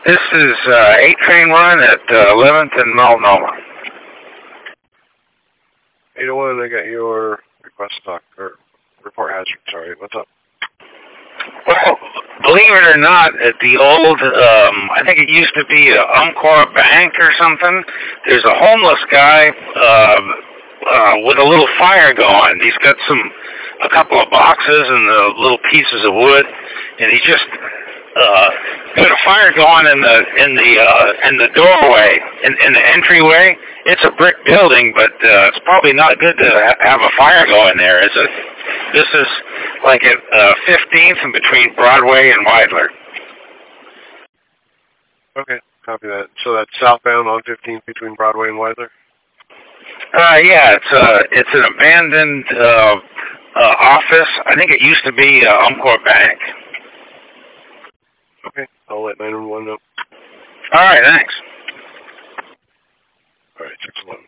This is 8 train 1 at 11th and Multnomah. 801, I got your request to talk, or report hazard, sorry, what's up? Well, believe it or not, at the old, I think it used to be a Umpqua Bank or something, there's a homeless guy with a little fire going. He's got a couple of boxes and the little pieces of wood, and he just got a fire going in the doorway, in the entryway. It's a brick building, but it's probably not good to have a fire going there, is it? This is like at 15th and between Broadway and Weidler. Okay, copy that. So that's southbound on 15th between Broadway and Weidler? Yeah, it's an abandoned office. I think it used to be Umpqua Bank. Okay, I'll let 911 know. All right, thanks. All right, 611.